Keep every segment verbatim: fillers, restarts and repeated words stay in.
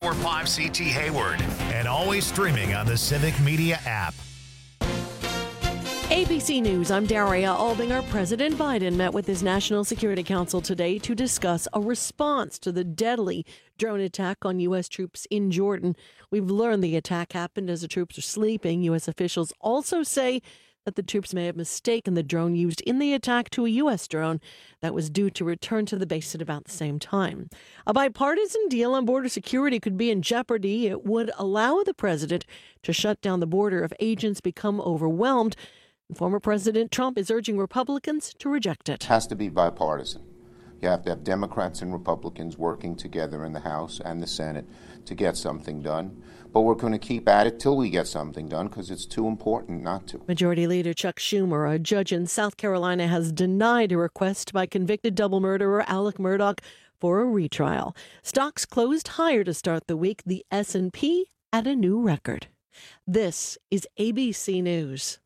four five C T Hayward. And always streaming on the Civic Media app. A B C News, I'm Daria Albinger. President Biden met with his National Security Council today to discuss a response to the deadly drone attack on U S troops in Jordan. We've learned the attack happened as the troops are sleeping. U S officials also say that the troops may have mistaken the drone used in the attack to a U S drone that was due to return to the base at about the same time. A bipartisan deal on border security could be in jeopardy. It would allow the president to shut down the border if agents become overwhelmed. Former President Trump is urging Republicans to reject it. It has to be bipartisan. You have to have Democrats and Republicans working together in the House and the Senate to get something done. But we're going to keep at it till we get something done because it's too important not to. Majority Leader Chuck Schumer, a judge in South Carolina, has denied a request by convicted double murderer Alec Murdaugh for a retrial. Stocks closed higher to start the week, the S and P at a new record. This is A B C News.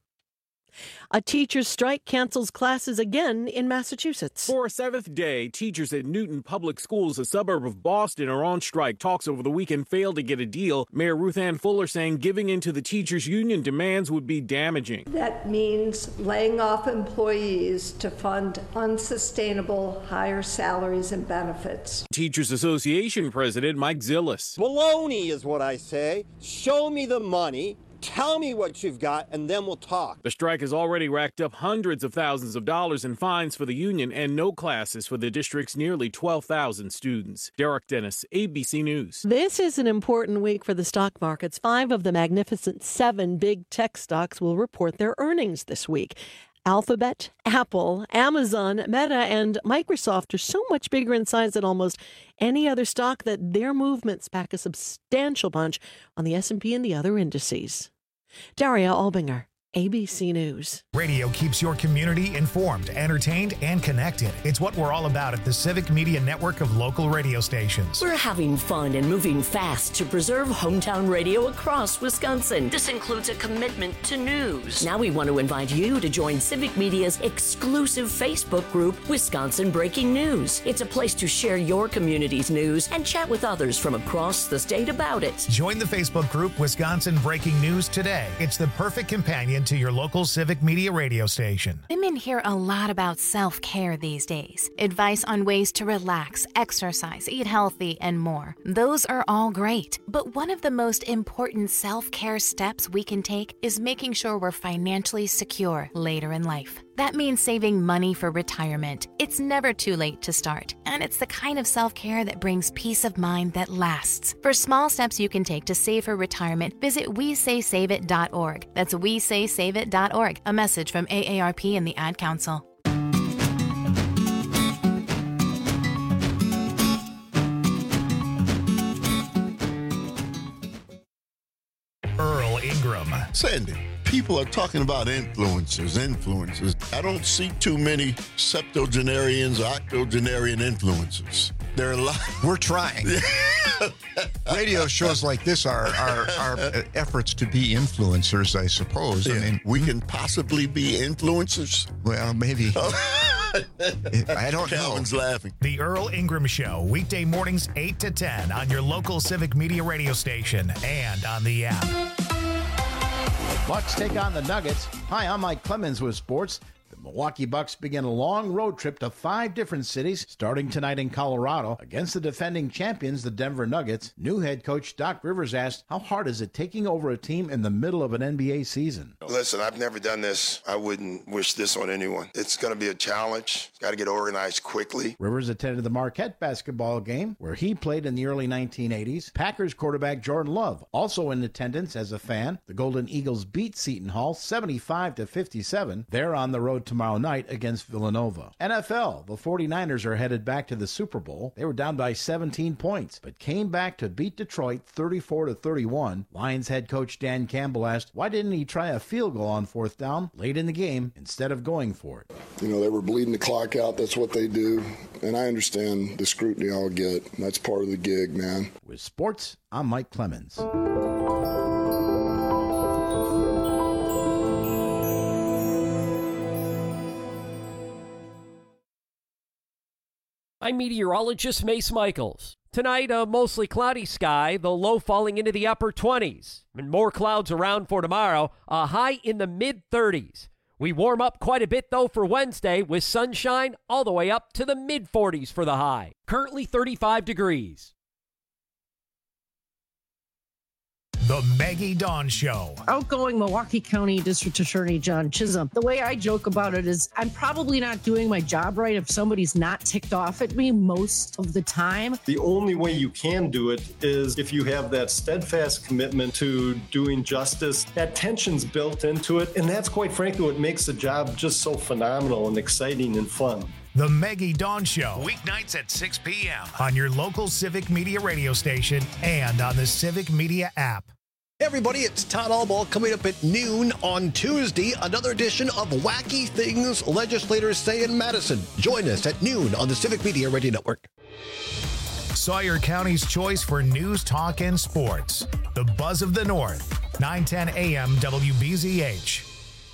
A teacher's strike cancels classes again in Massachusetts. For a seventh day, teachers at Newton Public Schools, a suburb of Boston, are on strike. Talks over the weekend failed to get a deal. Mayor Ruth Ann Fuller saying giving in to the teachers' union demands would be damaging. That means laying off employees to fund unsustainable higher salaries and benefits. Teachers Association President Mike Zillis. Baloney is what I say. Show me the money. Tell me what you've got, and then we'll talk. The strike has already racked up hundreds of thousands of dollars in fines for the union and no classes for the district's nearly twelve thousand students. Derek Dennis, A B C News. This is an important week for the stock markets. Five of the magnificent seven big tech stocks will report their earnings this week. Alphabet, Apple, Amazon, Meta, and Microsoft are so much bigger in size than almost any other stock that their movements pack a substantial punch on the S and P and the other indices. Daria Albinger, A B C News. Radio keeps your community informed, entertained, and connected. It's what we're all about at the Civic Media Network of local radio stations. We're having fun and moving fast to preserve hometown radio across Wisconsin. This includes a commitment to news. Now we want to invite you to join Civic Media's exclusive Facebook group, Wisconsin Breaking News. It's a place to share your community's news and chat with others from across the state about it. Join the Facebook group Wisconsin Breaking News today. It's the perfect companion to your local Civic Media radio station. Women hear a lot about self-care these days. Advice on ways to relax, exercise, eat healthy, and more. Those are all great. But one of the most important self-care steps we can take is making sure we're financially secure later in life. That means saving money for retirement. It's never too late to start, and it's the kind of self-care that brings peace of mind that lasts. For small steps you can take to save for retirement, visit we say save it dot org. That's we say save it dot org. A message from A A R P and the Ad Council. Earl Ingram. Sandy, people are talking about influencers, influencers. I don't see too many septuagenarians or octogenarian influencers. There are a lot. We're trying. Radio shows like this are, are, are efforts to be influencers, I suppose. Yeah. I mean, we can possibly be influencers. Well, maybe. I don't know. Calvin's laughing. The Earl Ingram Show, weekday mornings eight to ten on your local Civic Media radio station and on the app. Bucks take on the Nuggets. Hi, I'm Mike Clemens with sports. The Milwaukee Bucks begin a long road trip to five different cities, starting tonight in Colorado against the defending champions, the Denver Nuggets. New head coach Doc Rivers asked, how hard is it taking over a team in the middle of an N B A season? Listen, I've never done this. I wouldn't wish this on anyone. It's going to be a challenge. Got to get organized quickly. Rivers attended the Marquette basketball game, where he played in the early nineteen eighties. Packers quarterback Jordan Love, also in attendance as a fan. The Golden Eagles beat Seton Hall seventy-five to fifty-seven. They're on the road tomorrow night against Villanova. N F L, the 49ers are headed back to the Super Bowl. They were down by seventeen points, but came back to beat Detroit thirty-four to thirty-one. Lions head coach Dan Campbell asked, why didn't he try a field goal on fourth down late in the game instead of going for it? You know, they were bleeding the clock out. That's what they do. And I understand the scrutiny I'll get. That's part of the gig, man. With sports, I'm Mike Clemens. I'm meteorologist Mace Michaels. Tonight, a mostly cloudy sky, the low falling into the upper twenties. And more clouds around for tomorrow, a high in the mid-thirties. We warm up quite a bit, though, for Wednesday with sunshine all the way up to the mid-forties for the high. Currently thirty-five degrees. The Maggie Dawn Show. Outgoing Milwaukee County District Attorney John Chisholm. The way I joke about it is I'm probably not doing my job right if somebody's not ticked off at me most of the time. The only way you can do it is if you have that steadfast commitment to doing justice. That tension's built into it, and that's quite frankly what makes the job just so phenomenal and exciting and fun. The Maggie Dawn Show, weeknights at six p.m. on your local Civic Media radio station and on the Civic Media app. Hey everybody, it's Todd Albaugh coming up at noon on Tuesday, another edition of Wacky Things Legislators Say in Madison. Join us at noon on the Civic Media Radio Network. Sawyer County's choice for news, talk, and sports. The Buzz of the North, nine ten a.m. W B Z H.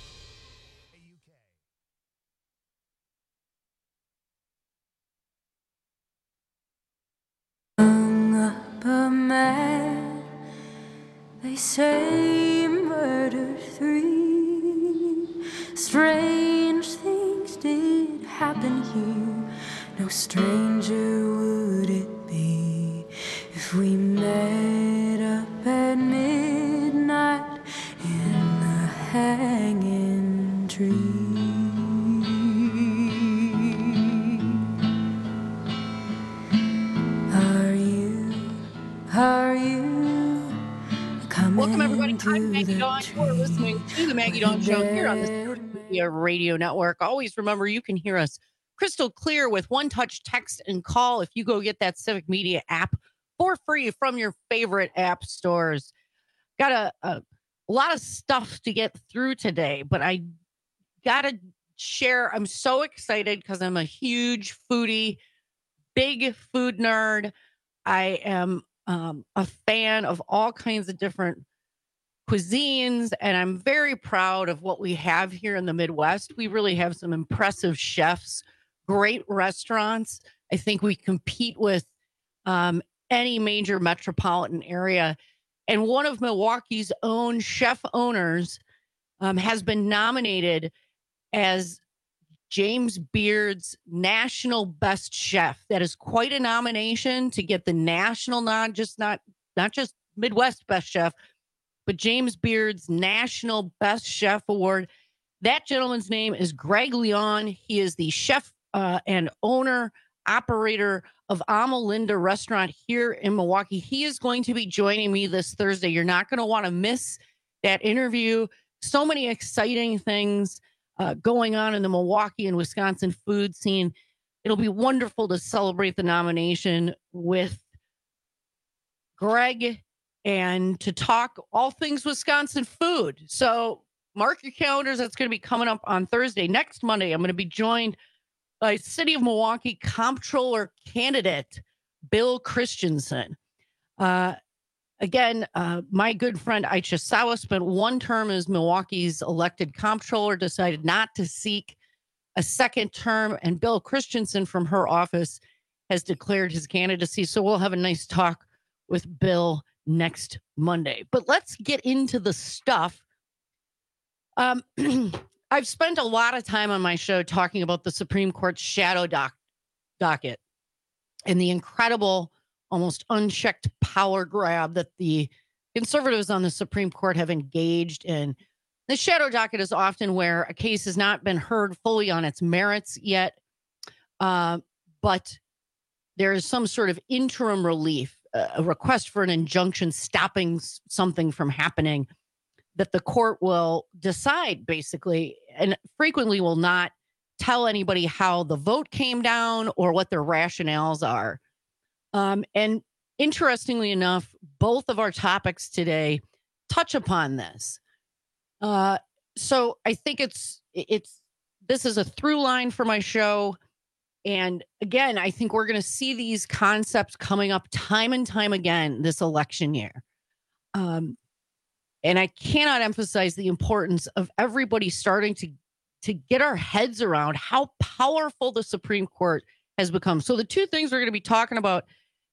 They say murder three. Strange things did happen here. No stranger would it be if we met up at midnight in the hanging tree. Are you, are you? Welcome, everybody. I'm Maggie Dawn. You are listening to the Maggie Dawn Show here on the Civic Media Radio Network. Always remember, you can hear us crystal clear with one-touch text and call if you go get that Civic Media app for free from your favorite app stores. Got a, a, a lot of stuff to get through today, but I got to share. I'm so excited because I'm a huge foodie, big food nerd. I am um, a fan of all kinds of different cuisines, and I'm very proud of what we have here in the Midwest. We really have some impressive chefs, great restaurants. I think we compete with um, any major metropolitan area. And one of Milwaukee's own chef owners um, has been nominated as James Beard's National Best Chef. That is quite a nomination to get the national nod, just not, not just Midwest Best Chef, but James Beard's National Best Chef Award. That gentleman's name is Greg Leon. He is the chef uh, and owner, operator of Amalinda Restaurant here in Milwaukee. He is going to be joining me this Thursday. You're not going to want to miss that interview. So many exciting things uh, going on in the Milwaukee and Wisconsin food scene. It'll be wonderful to celebrate the nomination with Greg and to talk all things Wisconsin food. So mark your calendars. That's going to be coming up on Thursday. Next Monday, I'm going to be joined by City of Milwaukee Comptroller candidate Bill Christensen. Uh, again, uh, my good friend Aisha Sawa spent one term as Milwaukee's elected comptroller, decided not to seek a second term, and Bill Christensen from her office has declared his candidacy. So we'll have a nice talk with Bill next Monday. But let's get into the stuff. Um, I've spent a lot of time on my show talking about the Supreme Court's shadow doc- docket and the incredible, almost unchecked power grab that the conservatives on the Supreme Court have engaged in. The shadow docket is often where a case has not been heard fully on its merits yet, uh, but there is some sort of interim relief, a request for an injunction stopping something from happening that the court will decide, basically, and frequently will not tell anybody how the vote came down or what their rationales are. Um, and interestingly enough, both of our topics today touch upon this. Uh, so I think it's it's this is a through line for my show. And again, I think we're going to see these concepts coming up time and time again this election year. Um, and I cannot emphasize the importance of everybody starting to, to get our heads around how powerful the Supreme Court has become. So the two things we're going to be talking about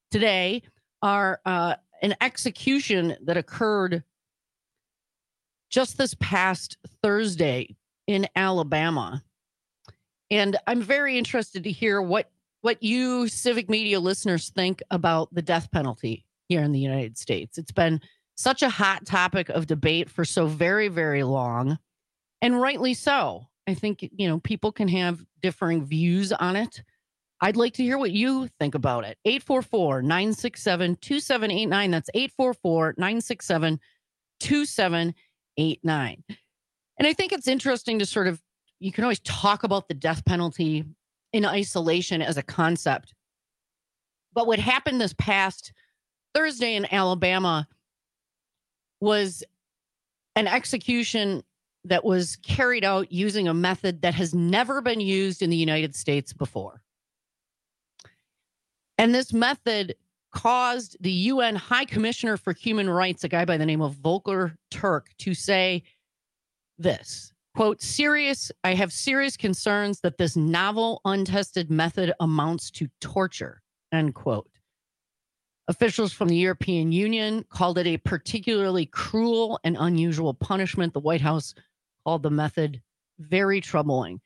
today are uh, an execution that occurred just this past Thursday in Alabama. And I'm very interested to hear what, what you Civic Media listeners think about the death penalty here in the United States. It's been such a hot topic of debate for so very, very long, and rightly so. I think, you know, people can have differing views on it. I'd like to hear what you think about it. eight four four, nine six seven, two seven eight nine. That's eight four four, nine six seven, two seven eight nine. And I think it's interesting to sort of, you can always talk about the death penalty in isolation as a concept. But what happened this past Thursday in Alabama was an execution that was carried out using a method that has never been used in the United States before. And this method caused the U N High Commissioner for Human Rights, a guy by the name of Volker Turk, to say this, quote, serious, I have serious concerns that this novel, untested method amounts to torture, end quote. Officials from the European Union called it a particularly cruel and unusual punishment. The White House called the method very troubling.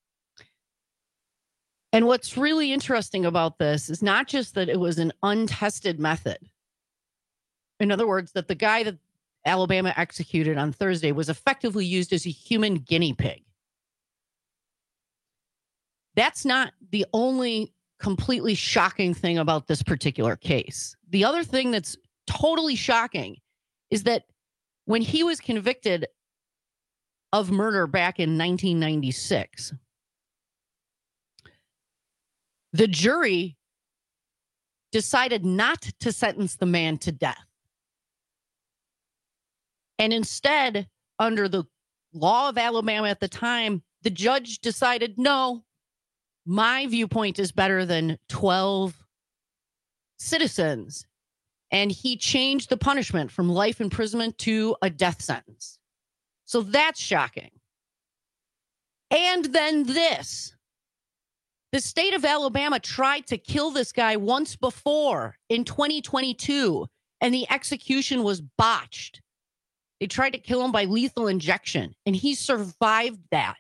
And what's really interesting about this is not just that it was an untested method. In other words, that the guy that Alabama executed on Thursday was effectively used as a human guinea pig. That's not the only completely shocking thing about this particular case. The other thing that's totally shocking is that when he was convicted of murder back in nineteen ninety-six, the jury decided not to sentence the man to death. And instead, under the law of Alabama at the time, the judge decided, no, my viewpoint is better than twelve citizens. And he changed the punishment from life imprisonment to a death sentence. So that's shocking. And then this. The state of Alabama tried to kill this guy once before in twenty twenty-two, and the execution was botched. They tried to kill him by lethal injection, and he survived that.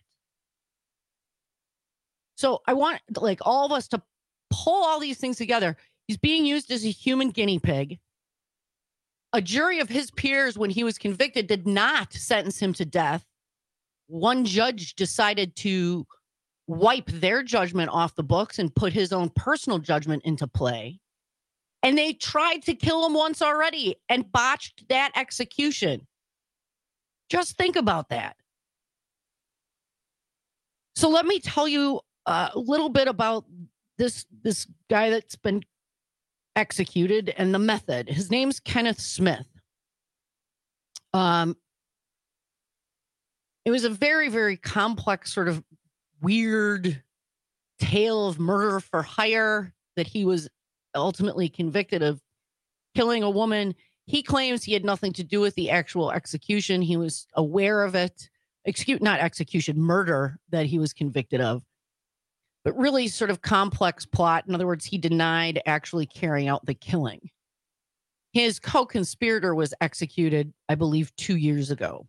So I want, like, all of us to pull all these things together. He's being used as a human guinea pig. A jury of his peers, when he was convicted, did not sentence him to death. One judge decided to wipe their judgment off the books and put his own personal judgment into play. And they tried to kill him once already and botched that execution. Just think about that. So let me tell you uh, a little bit about this, this guy that's been executed and the method. His name's Kenneth Smith. Um, it was a very, very complex sort of weird tale of murder for hire that he was ultimately convicted of killing a woman. He claims he had nothing to do with the actual execution. He was aware of it. Excuse, not execution, murder that he was convicted of. But really sort of complex plot. In other words, he denied actually carrying out the killing. His co-conspirator was executed, I believe, two years ago.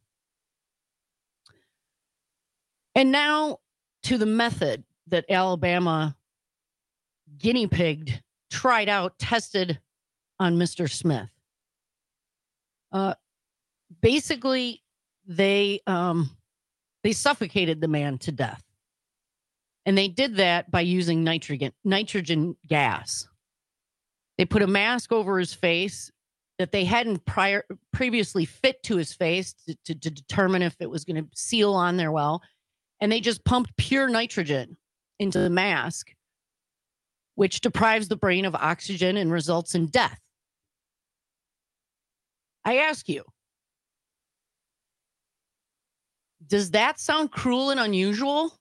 And now to the method that Alabama guinea pigged, tried out, tested on Mister Smith. Uh, basically, they um, they suffocated the man to death. And they did that by using nitrogen, nitrogen gas. They put a mask over his face that they hadn't prior, previously fit to his face to, to, to determine if it was going to seal on there well. And they just pumped pure nitrogen into the mask, which deprives the brain of oxygen and results in death. I ask you, does that sound cruel and unusual?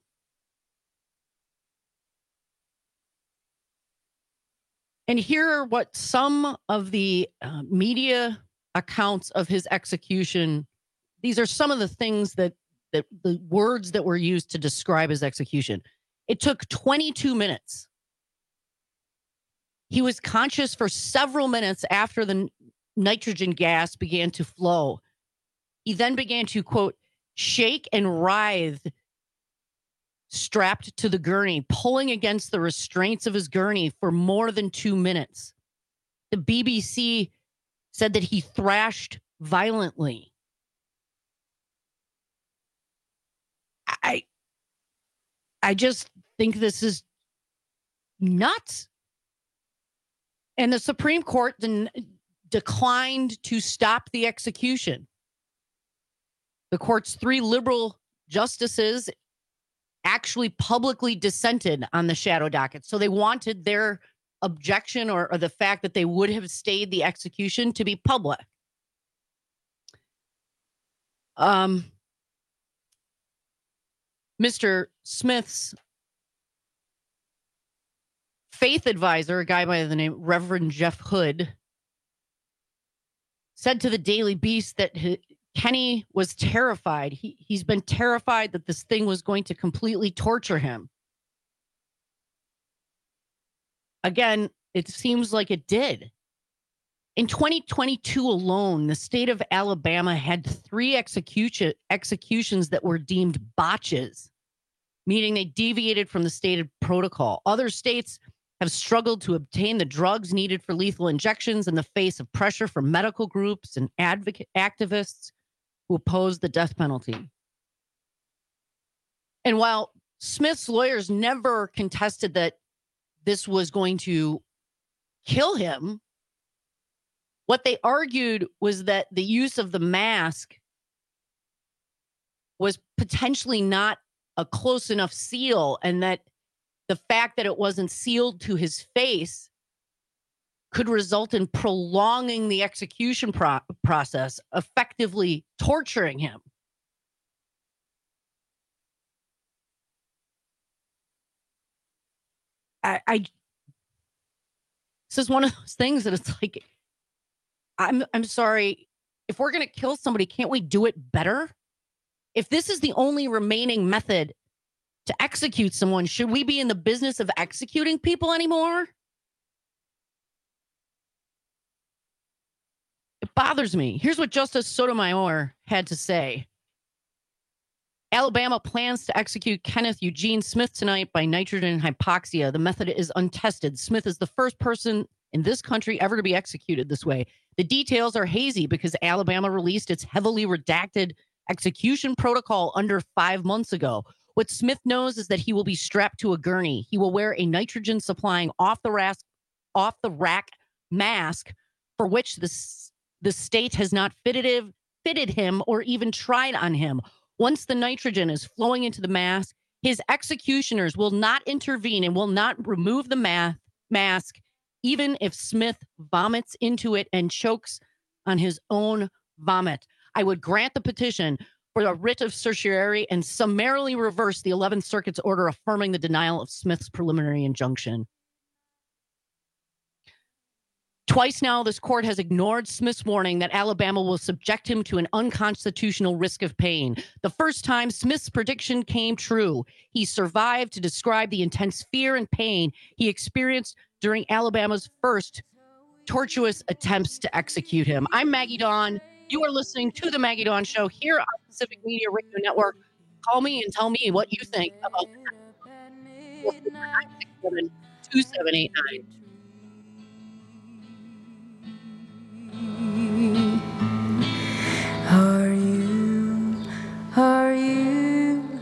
And here are what some of the uh, media accounts of his execution, these are some of the things that, that the words that were used to describe his execution. It took twenty-two minutes. He was conscious for several minutes after the n- nitrogen gas began to flow. He then began to, quote, shake and writhe, strapped to the gurney, pulling against the restraints of his gurney for more than two minutes. The B B C said that he thrashed violently. I, I just think this is nuts. And the Supreme Court den- declined to stop the execution. The court's three liberal justices actually publicly dissented on the shadow docket. So they wanted their objection or, or the fact that they would have stayed the execution to be public. Um, Mister Smith's faith advisor, a guy by the name Reverend Jeff Hood, said to the Daily Beast that he, Kenny was terrified. He, he's been terrified that this thing was going to completely torture him. Again, it seems like it did. In twenty twenty-two alone, the state of Alabama had three execution, executions that were deemed botches, meaning they deviated from the stated protocol. Other states have struggled to obtain the drugs needed for lethal injections in the face of pressure from medical groups and advocate activists who oppose the death penalty. And while Smith's lawyers never contested that this was going to kill him, what they argued was that the use of the mask was potentially not a close enough seal, and that the fact that it wasn't sealed to his face could result in prolonging the execution pro- process, effectively torturing him. I, I this is one of those things that it's like, I'm I'm sorry, if we're going to kill somebody, can't we do it better? If this is the only remaining method to execute someone, should we be in the business of executing people anymore? It bothers me. Here's what Justice Sotomayor had to say. Alabama plans to execute Kenneth Eugene Smith tonight by nitrogen hypoxia. The method is untested. Smith is the first person in this country ever to be executed this way. The details are hazy because Alabama released its heavily redacted execution protocol under five months ago. What Smith knows is that he will be strapped to a gurney. He will wear a nitrogen supplying off the rack, off the rack mask for which the, the state has not fitted, fitted him or even tried on him. Once the nitrogen is flowing into the mask, his executioners will not intervene and will not remove the ma- mask, even if Smith vomits into it and chokes on his own vomit. I would grant the petition for a writ of certiorari and summarily reverse the eleventh Circuit's order affirming the denial of Smith's preliminary injunction. Twice now, this court has ignored Smith's warning that Alabama will subject him to an unconstitutional risk of pain. The first time, Smith's prediction came true. He survived to describe the intense fear and pain he experienced during Alabama's first tortuous attempts to execute him. I'm Maggie Dawn. You are listening to The Maggie Dawn Show here on Pacific Media Radio Network. Call me and tell me what you think about that. two seven eight nine. Are you, are you?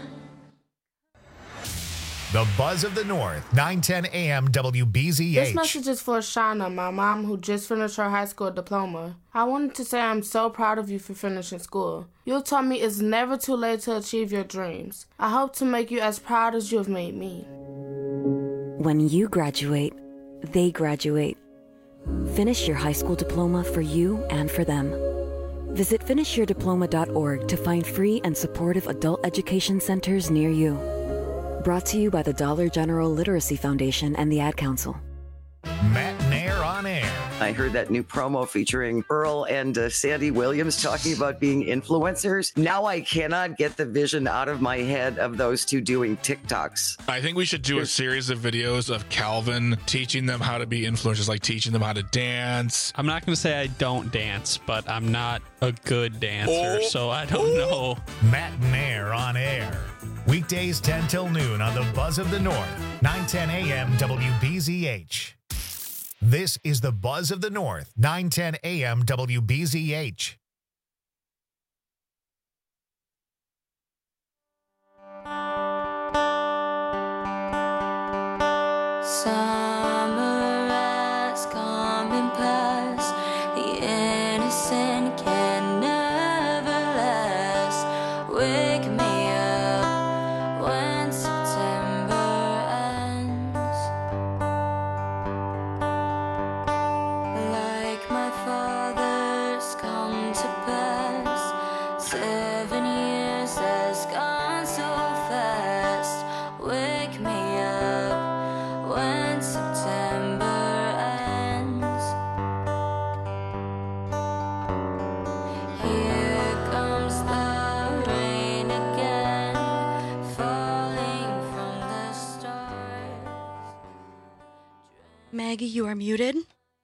The Buzz of the North, nine ten A M W B Z H. This message is for Shauna, my mom who just finished her high school diploma. I wanted to say I'm so proud of you for finishing school. You taught me it's never too late to achieve your dreams. I hope to make you as proud as you have made me. When you graduate, they graduate. Finish your high school diploma for you and for them. Visit finish your diploma dot org to find free and supportive adult education centers near you. Brought to you by the Dollar General Literacy Foundation and the Ad Council. Matt Nair on air. I heard that new promo featuring Earl and uh, Sandy Williams talking about being influencers. Now I cannot get the vision out of my head of those two doing TikToks. I think we should do a series of videos of Calvin teaching them how to be influencers, like teaching them how to dance. I'm not going to say I don't dance, but I'm not a good dancer, Oh. so I don't know. Matt Nair on air. Weekdays ten till noon on the Buzz of the North, nine ten a.m. W B Z H. This is the Buzz of the North, nine ten a.m. W B Z H. Summer has come and passed. The innocent can never last. Wake me up when September ends. Like my father's come to pass. Seven years has gone so fast. Wake me up when September ends. Here comes the rain again, falling from the stars. Maggie, you are muted.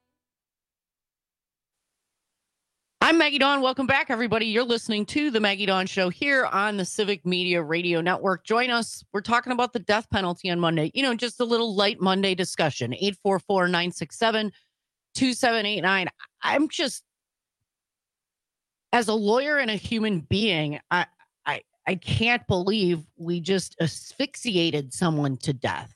I'm Maggie Dawn. Welcome back, everybody. You're listening to the Maggie Dawn Show here on the Civic Media Radio Network. Join us. We're talking about the death penalty on Monday. You know, just a little light Monday discussion. eight four four, nine six seven, two seven eight nine. I'm just, as a lawyer and a human being, I, I, I can't believe we just asphyxiated someone to death.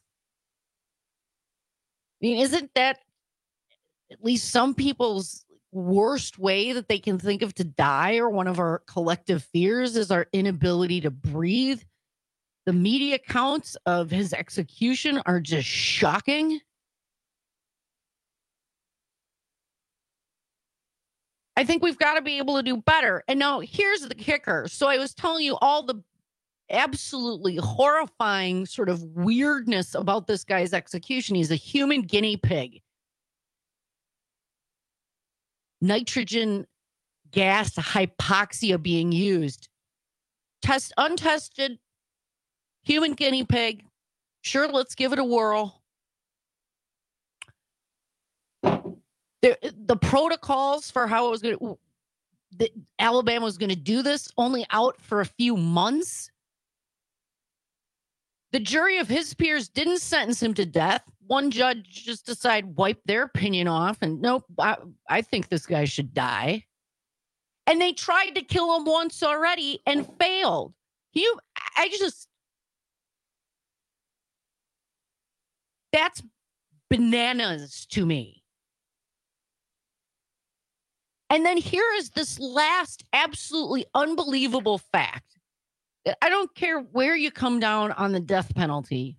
I mean, isn't that at least some people's worst way that they can think of to die, or one of our collective fears is our inability to breathe? The media accounts of his execution are just shocking. I think we've got to be able to do better. And now here's the kicker. So I was telling you all the absolutely horrifying sort of weirdness about this guy's execution. He's a human guinea pig. Nitrogen gas hypoxia being used. Test untested human guinea pig. Sure, let's give it a whirl. The, the protocols for how it was going to, the, Alabama was going to do this, only out for a few months. The jury of his peers didn't sentence him to death. One judge just decided, wipe their opinion off, and nope, I, I think this guy should die. And they tried to kill him once already and failed. You, I just, that's bananas to me. And then here is this last absolutely unbelievable fact. I don't care where you come down on the death penalty.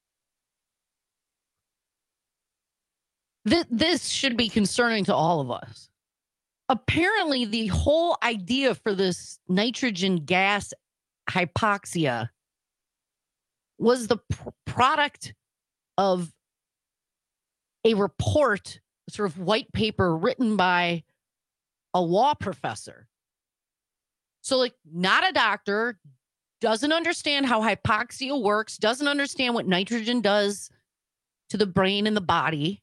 Th- this should be concerning to all of us. Apparently, the whole idea for this nitrogen gas hypoxia was the pr- product of a report, sort of white paper written by a law professor. So, like, not a doctor, doesn't understand how hypoxia works, doesn't understand what nitrogen does to the brain and the body.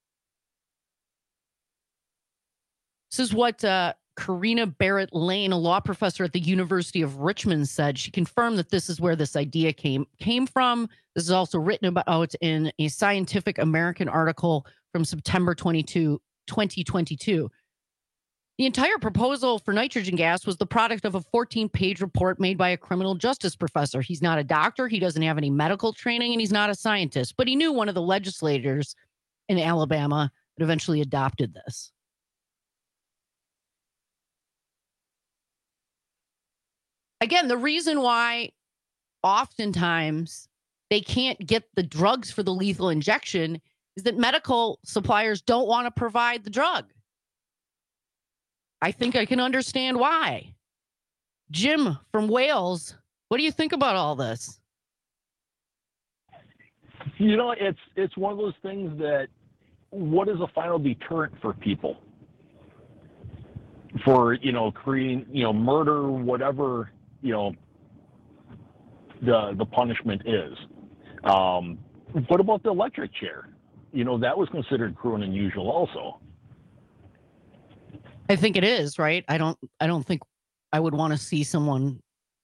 This is what uh, Karina Barrett Lane, a law professor at the University of Richmond, said. She confirmed that this is where this idea came came from. This is also written about in a Scientific American article from September twenty-second, twenty twenty-two. The entire proposal for nitrogen gas was the product of a fourteen-page report made by a criminal justice professor. He's not a doctor, he doesn't have any medical training, and he's not a scientist, but he knew one of the legislators in Alabama that eventually adopted this. Again, the reason why oftentimes they can't get the drugs for the lethal injection is that medical suppliers don't want to provide the drug. I think I can understand why. Jim from Wales, what do you think about all this? You know, it's it's one of those things that what is a final deterrent for people for, you know, creating, you know, murder, whatever, you know, the the punishment is. Um, what about the electric chair? You know, that was considered cruel and unusual also. I think it is, right? I don't I don't think I would want to see someone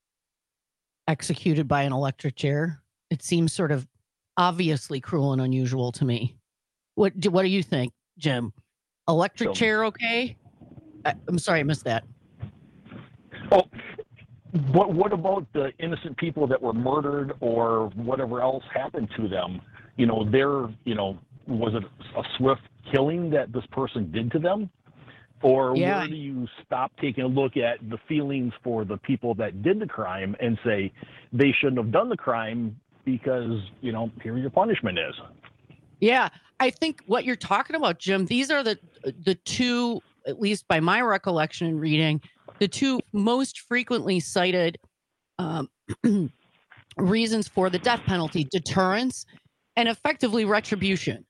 executed by an electric chair. It seems sort of obviously cruel and unusual to me. What do, what do you think, Jim? Electric So- chair okay? I, I'm sorry, I missed that. Oh, what what about the innocent people that were murdered or whatever else happened to them? You know, they're, you know, was it a swift killing that this person did to them? Or Yeah. where do you stop taking a look at the feelings for the people that did the crime and say they shouldn't have done the crime because, you know, here your punishment is? Yeah, I think what you're talking about, Jim, these are the the two, at least by my recollection and reading, the two most frequently cited um, reasons for the death penalty: deterrence and effectively retribution.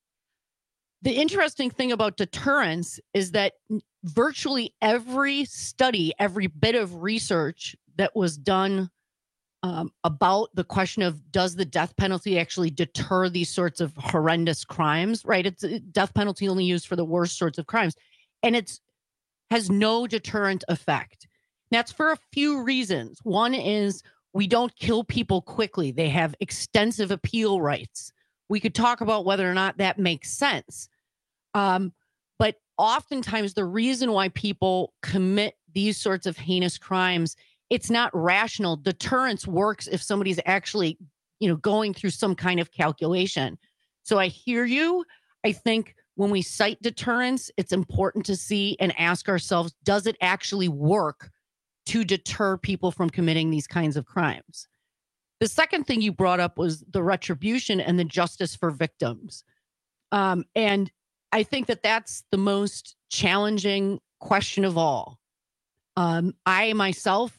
The interesting thing about deterrence is that virtually every study, every bit of research that was done um, about the question of does the death penalty actually deter these sorts of horrendous crimes, right? It's a death penalty only used for the worst sorts of crimes. And it's has no deterrent effect. That's for a few reasons. One is we don't kill people quickly. They have extensive appeal rights. We could talk about whether or not that makes sense. Um, but oftentimes the reason why people commit these sorts of heinous crimes, it's not rational. Deterrence works if somebody's actually, you know, going through some kind of calculation. So I hear you. I think when we cite deterrence, it's important to see and ask ourselves, does it actually work to deter people from committing these kinds of crimes? The second thing you brought up was the retribution and the justice for victims. Um, and I think that that's the most challenging question of all. Um, I myself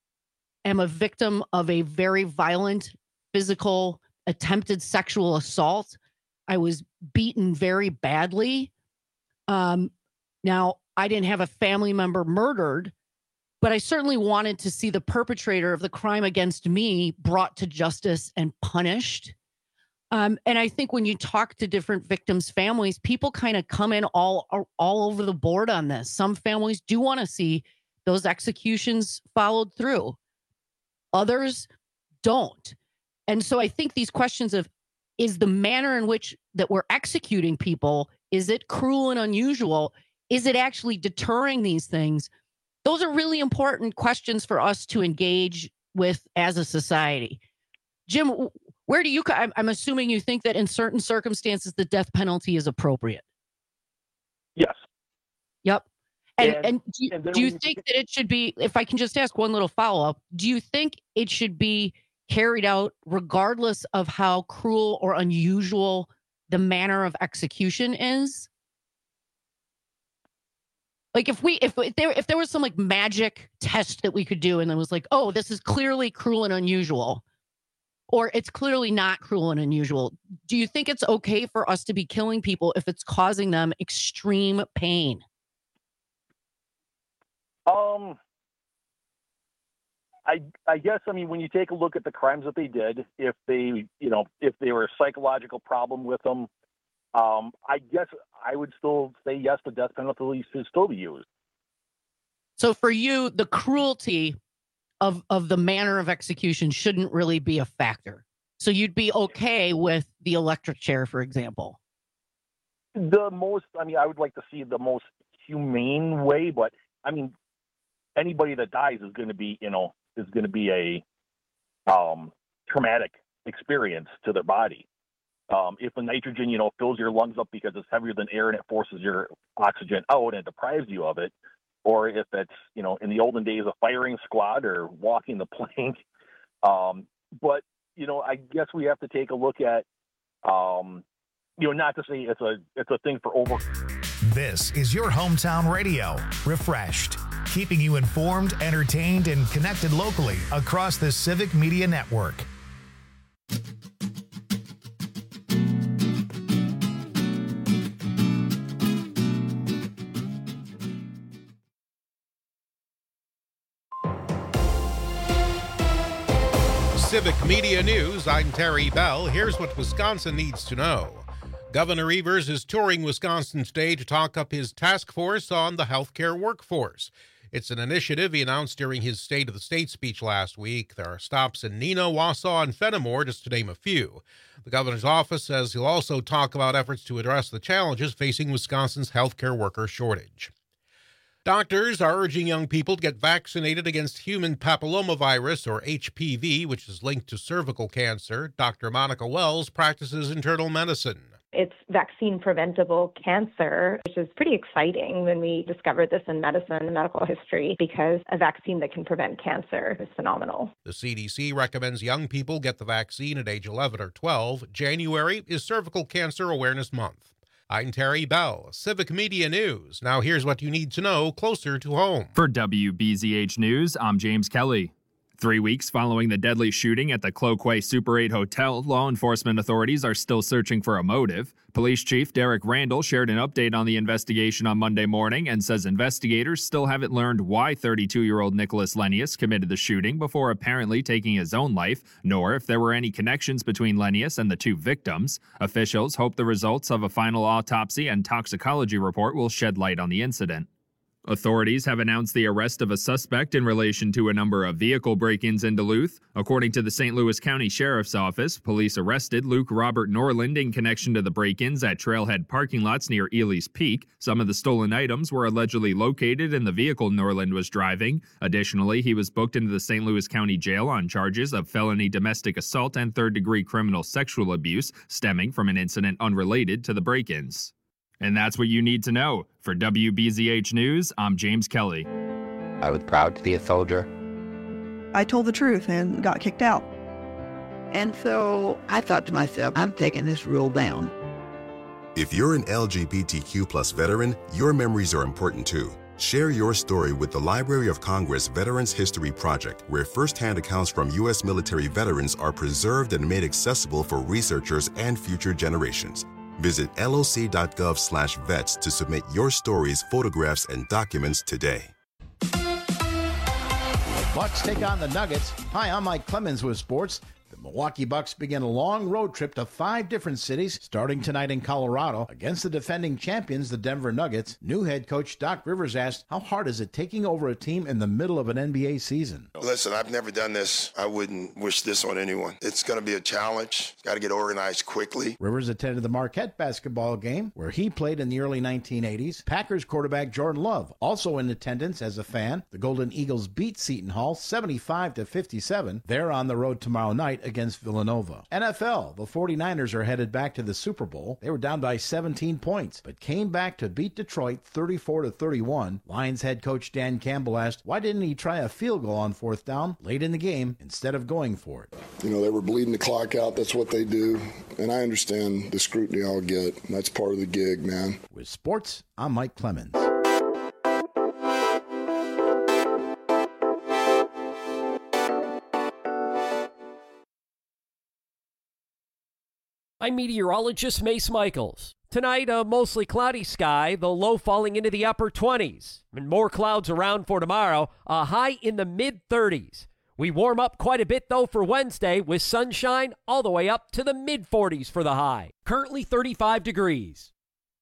am a victim of a very violent, physical, attempted sexual assault. I was beaten very badly. Um, now, I didn't have a family member murdered, but I certainly wanted to see the perpetrator of the crime against me brought to justice and punished. Um, and I think when you talk to different victims' families, people kind of come in all, all over the board on this. Some families do want to see those executions followed through. Others don't. And so I think these questions of, is the manner in which that we're executing people, is it cruel and unusual? Is it actually deterring these things? Those are really important questions for us to engage with as a society. Jim, where do you, I'm, I'm assuming you think that in certain circumstances, the death penalty is appropriate. Yes. Yep. And, And- and, do you, and then do you we- think that it should be, if I can just ask one little follow-up, do you think it should be carried out regardless of how cruel or unusual the manner of execution is? Like if we, if, if there, if there was some like magic test that we could do and it was like, oh, this is clearly cruel and unusual, or it's clearly not cruel and unusual. Do you think it's okay for us to be killing people if it's causing them extreme pain? Um, I I guess I mean when you take a look at the crimes that they did, if they you know if they were a psychological problem with them, um, I guess I would still say yes, the death penalty should still be used. So for you, the cruelty of of the manner of execution shouldn't really be a factor. So you'd be okay with the electric chair, for example. The most, I mean, I would like to see the most humane way, but I mean, anybody that dies is going to be, you know, is going to be a um, traumatic experience to their body. Um, if the nitrogen, you know, fills your lungs up because it's heavier than air and it forces your oxygen out and it deprives you of it, or if it's, you know, in the olden days, a firing squad or walking the plank. Um, but, you know, I guess we have to take a look at, um, you know, not to say it's a it's a thing for over. This is your hometown radio, Refreshed, keeping you informed, entertained, and connected locally across the Civic Media Network. Civic Media News, I'm Terry Bell. Here's what Wisconsin needs to know. Governor Evers is touring Wisconsin today to talk up his task force on the healthcare workforce. It's an initiative he announced during his State of the State speech last week. There are stops in Neenah, Wausau, and Fenimore, just to name a few. The governor's office says he'll also talk about efforts to address the challenges facing Wisconsin's healthcare worker shortage. Doctors are urging young people to get vaccinated against human papillomavirus, or H P V, which is linked to cervical cancer. Doctor Monica Wells practices internal medicine. It's vaccine-preventable cancer, which is pretty exciting when we discovered this in medicine and medical history, because a vaccine that can prevent cancer is phenomenal. The C D C recommends young people get the vaccine at age eleven or twelve. January is Cervical Cancer Awareness Month. I'm Terry Bell, Civic Media News. Now here's what you need to know closer to home. For W B Z H News, I'm James Kelly. Three weeks following the deadly shooting at the Cloquet Super eight Hotel, law enforcement authorities are still searching for a motive. Police Chief Derek Randall shared an update on the investigation on Monday morning and says investigators still haven't learned why thirty-two-year-old Nicholas Lennius committed the shooting before apparently taking his own life, nor if there were any connections between Lennius and the two victims. Officials hope the results of a final autopsy and toxicology report will shed light on the incident. Authorities have announced the arrest of a suspect in relation to a number of vehicle break-ins in Duluth. According to the Saint Louis County Sheriff's Office, police arrested Luke Robert Norland in connection to the break-ins at trailhead parking lots near Ely's Peak. Some of the stolen items were allegedly located in the vehicle Norland was driving. Additionally, he was booked into the Saint Louis County Jail on charges of felony domestic assault and third-degree criminal sexual abuse stemming from an incident unrelated to the break-ins. And that's what you need to know. For W B Z H News, I'm James Kelly. I was proud to be a soldier. I told the truth and got kicked out. And so I thought to myself, I'm taking this rule down. If you're an L G B T Q plus veteran, your memories are important too. Share your story with the Library of Congress Veterans History Project, where firsthand accounts from U S military veterans are preserved and made accessible for researchers and future generations. Visit loc.gov slash vets to submit your stories, photographs, and documents today. Bucks take on the Nuggets. Hi, I'm Mike Clemens with sports. The Milwaukee Bucks begin a long road trip to five different cities, starting tonight in Colorado against the defending champions, the Denver Nuggets. New head coach Doc Rivers asked, how hard is it taking over a team in the middle of an N B A season? Listen, I've never done this. I wouldn't wish this on anyone. It's going to be a challenge. Got to get organized quickly. Rivers attended the Marquette basketball game, where he played in the early nineteen eighties. Packers quarterback Jordan Love, also in attendance as a fan. The Golden Eagles beat Seton Hall seventy-five to fifty-seven. They're on the road tomorrow night against Villanova. N F L, the forty-niners are headed back to the Super Bowl. They were down by seventeen points, but came back to beat Detroit thirty-four to thirty-one. Lions head coach Dan Campbell asked, why didn't he try a field goal on fourth down late in the game instead of going for it? You know, they were bleeding the clock out. That's what they do. And I understand the scrutiny I'll get. That's part of the gig, man. With sports, I'm Mike Clemens. I'm meteorologist Mace Michaels. Tonight, a mostly cloudy sky, the low falling into the upper twenties. And more clouds around for tomorrow, a high in the mid thirties. We warm up quite a bit, though, for Wednesday, with sunshine all the way up to the mid forties for the high. Currently thirty-five degrees.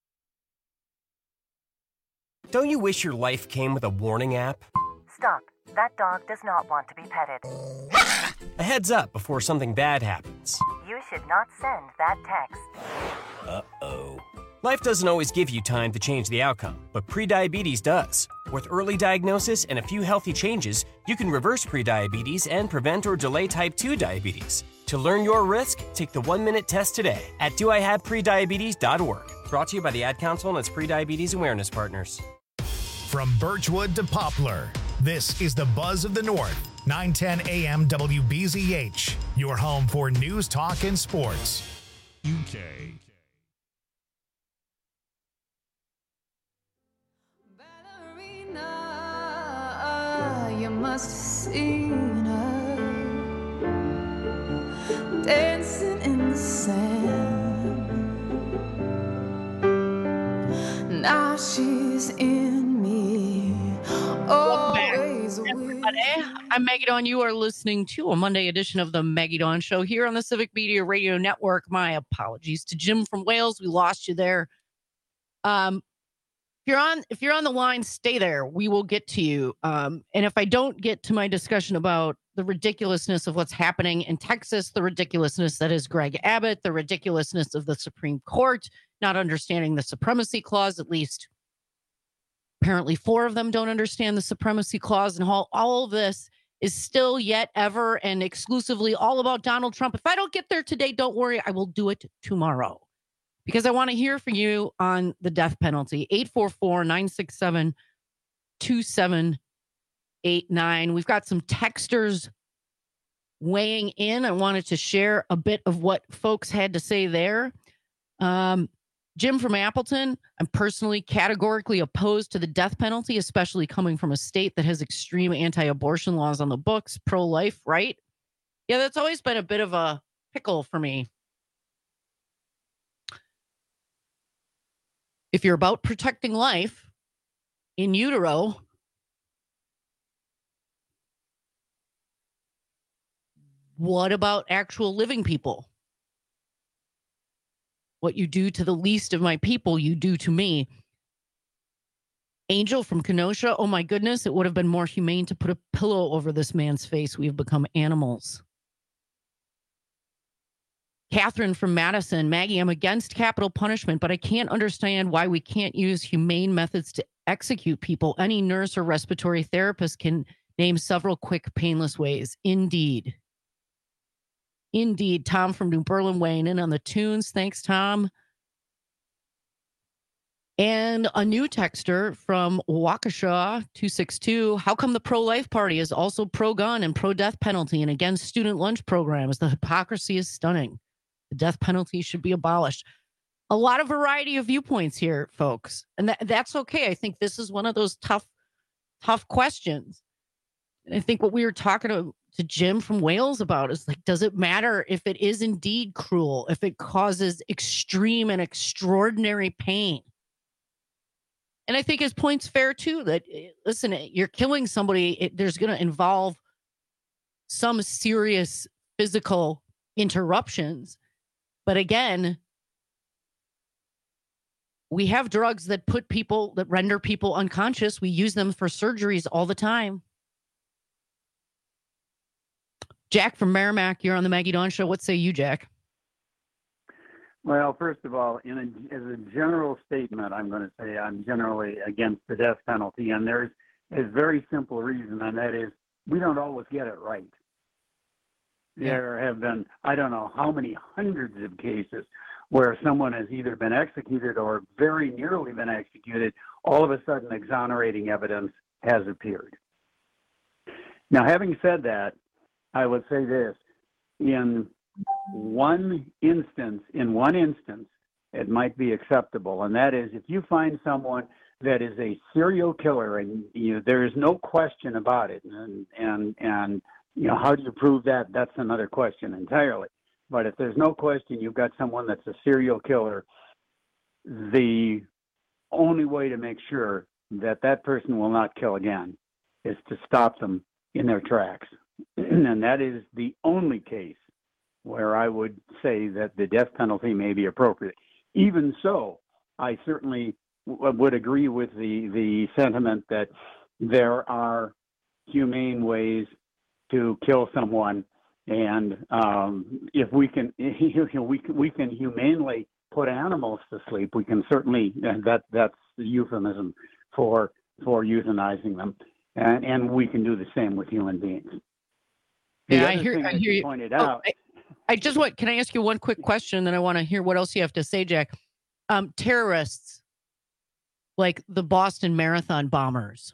Don't you wish your life came with a warning app? Stop. That dog does not want to be petted. A heads up before something bad happens. You should not send that text. Uh-oh. Life doesn't always give you time to change the outcome, but prediabetes does. With early diagnosis and a few healthy changes, you can reverse prediabetes and prevent or delay type two diabetes. To learn your risk, take the one-minute test today at do I have prediabetes dot org. Brought to you by the Ad Council and its prediabetes awareness partners. From Birchwood to Poplar, this is the Buzz of the North, nine ten A M W B Z H, your home for news, talk, and sports. U K. Ballerina, you must have seen her dancing in the sand. Now she's in me. Always with everybody. I'm Maggie Dawn. You are listening to a Monday edition of the Maggie Dawn Show here on the Civic Media Radio Network. My apologies to Jim from Wales. We lost you there. Um, if you're on, if you're on the line, stay there. We will get to you. Um, and if I don't get to my discussion about the ridiculousness of what's happening in Texas, the ridiculousness that is Greg Abbott, the ridiculousness of the Supreme Court not understanding the Supremacy Clause, at least apparently four of them don't understand the Supremacy Clause, and all, all of this is still yet ever and exclusively all about Donald Trump. If I don't get there today, don't worry, I will do it tomorrow, because I want to hear from you on the death penalty. eight four four, nine six seven, two seven eight nine. We've got some texters weighing in. I wanted to share a bit of what folks had to say there. Um, Jim from Appleton, I'm personally categorically opposed to the death penalty, especially coming from a state that has extreme anti-abortion laws on the books, pro-life, right? Yeah, that's always been a bit of a pickle for me. If you're about protecting life in utero, what about actual living people? What you do to the least of my people, you do to me. Angel from Kenosha, oh my goodness, it would have been more humane to put a pillow over this man's face. We've become animals. Catherine from Madison, Maggie, I'm against capital punishment, but I can't understand why we can't use humane methods to execute people. Any nurse or respiratory therapist can name several quick, painless ways. Indeed. Indeed. Tom from New Berlin weighing in on the tunes. Thanks, Tom. And a new texter from Waukesha, two six two. How come the pro-life party is also pro-gun and pro-death penalty and against student lunch programs? The hypocrisy is stunning. The death penalty should be abolished. A lot of variety of viewpoints here, folks. And that, that's okay. I think this is one of those tough, tough questions. And I think what we were talking to, to Jim from Wales about is like, does it matter if it is indeed cruel, if it causes extreme and extraordinary pain? And I think his point's fair too, that, listen, you're killing somebody. It, there's going to involve some serious physical interruptions. But again, we have drugs that put people, that render people unconscious. We use them for surgeries all the time. Jack from Merrimack, you're on the Maggie Dawn Show. What say you, Jack? Well, first of all, in a, as a general statement, I'm going to say I'm generally against the death penalty. And there's a very simple reason, and that is we don't always get it right. Yeah. There have been, I don't know how many hundreds of cases where someone has either been executed or very nearly been executed. All of a sudden, exonerating evidence has appeared. Now, having said that, I would say this. In one instance, in one instance, it might be acceptable, and that is if you find someone that is a serial killer and you know, there is no question about it, and, and, and you know, how do you prove that? That's another question entirely. But if there's no question you've got someone that's a serial killer, the only way to make sure that that person will not kill again is to stop them in their tracks. And that is the only case where I would say that the death penalty may be appropriate. Even so, I certainly w- would agree with the, the sentiment that there are humane ways to kill someone. And um, if we can, we can, we can humanely put animals to sleep, we can certainly, that that's the euphemism for, for euthanizing them. And, and we can do the same with human beings. The yeah, other I hear, thing I I hear you. pointed Oh, out. I, I just want, can I ask you one quick question? Then I want to hear what else you have to say, Jack. Um, terrorists, like the Boston Marathon bombers,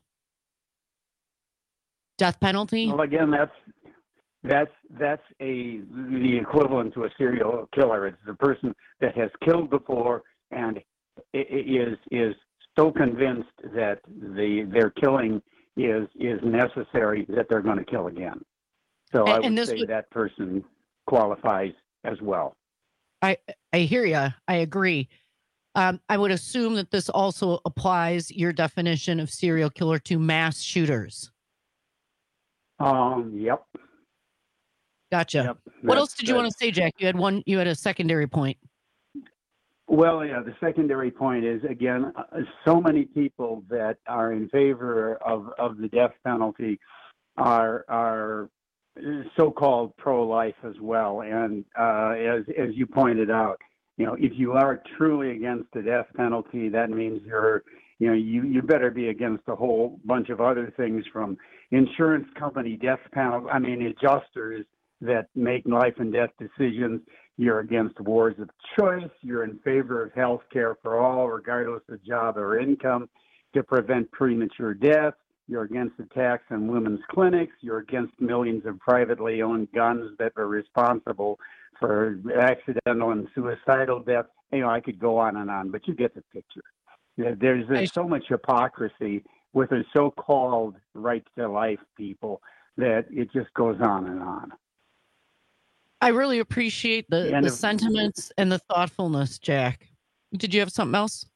death penalty? Well, again, that's that's that's a the equivalent to a serial killer. It's the person that has killed before and is is so convinced that the their killing is is necessary that they're going to kill again. So And- I and would this say would- that person qualifies as well. I I hear you. I agree. Um, I would assume that this also applies your definition of serial killer to mass shooters. Um, yep. Gotcha. Yep. What That's- else did you want to that's- say, Jack? You had one. You had a secondary point. Well, yeah, the secondary point is, again, uh, so many people that are in favor of, of the death penalty are are so-called pro-life as well. And uh, as as you pointed out, you know, if you are truly against the death penalty, that means you're, you know, you, you better be against a whole bunch of other things, from insurance company death penalty, I mean, adjusters that make life and death decisions. You're against wars of choice. You're in favor of health care for all, regardless of job or income, to prevent premature death. You're against attacks on women's clinics. You're against millions of privately owned guns that are responsible for accidental and suicidal deaths. You know, I could go on and on, but you get the picture. There's, there's so much hypocrisy with the so-called right to life people that it just goes on and on. I really appreciate the, And the if- sentiments and the thoughtfulness, Jack. Did you have something else?